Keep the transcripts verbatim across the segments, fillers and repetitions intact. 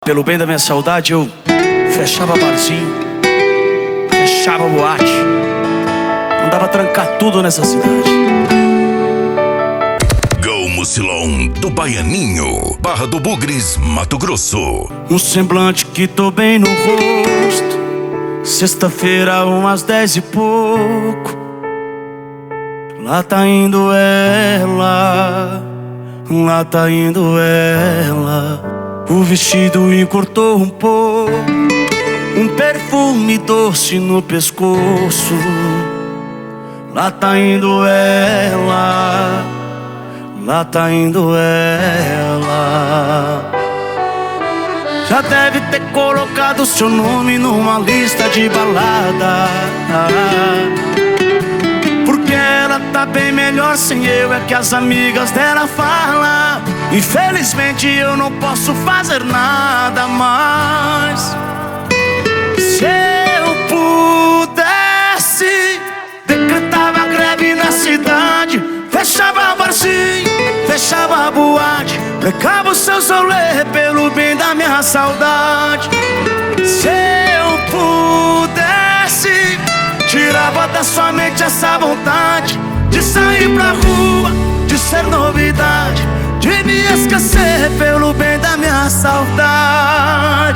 Pelo bem da minha saudade, eu fechava barzinho, fechava boate, mandava trancar tudo nessa cidade. Go Mucilon do Baianinho, Barra do Bugres, Mato Grosso. Um semblante que tô bem no rosto, sexta-feira, umas dez e pouco. Lá tá indo ela, lá tá indo ela. O vestido encurtou um pouco, um perfume doce no pescoço. Lá tá indo ela, lá tá indo ela. Já deve ter colocado seu nome numa lista de balada, porque ela tá bem melhor sem eu, é que as amigas dela falam. Infelizmente eu não posso fazer nada mais. Se eu pudesse, decretava greve na cidade, fechava barzinho, fechava boate, precava os seus rolê pelo bem da minha saudade. Se eu pudesse, tirava da sua mente essa vontade de sair pra rua, de ser novidade, de me esquecer pelo bem da minha saudade.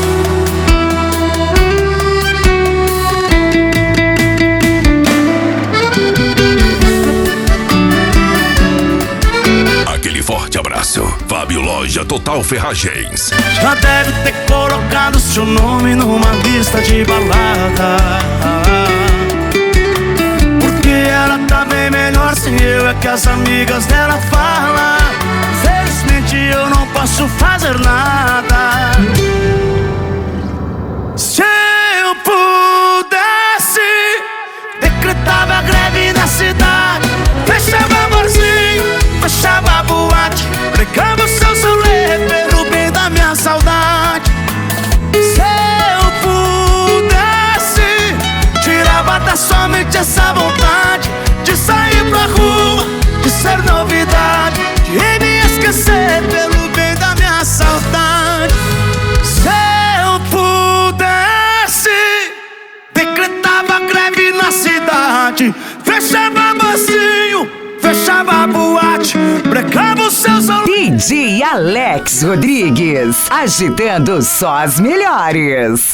Aquele forte abraço, Fábio Loja Total Ferragens. Já deve ter colocado seu nome numa lista de balada, porque ela tá bem melhor sem eu, é que as amigas dela falam. Infelizmente eu não posso fazer nada. Se eu pudesse, decretava greve na cidade, fechava barzinho, fechava boate, pregava os seus rolê pelo bem da minha saudade. Se eu pudesse, tirava da sua mente essa vontade de sair pra rua, de ser novidade, de me esquecer pelo bem da minha saudade. Se eu pudesse, decretava greve na cidade, fechava barzinho, fechava boate, precava os seus... D J Alex Rodrigues, agitando só as melhores.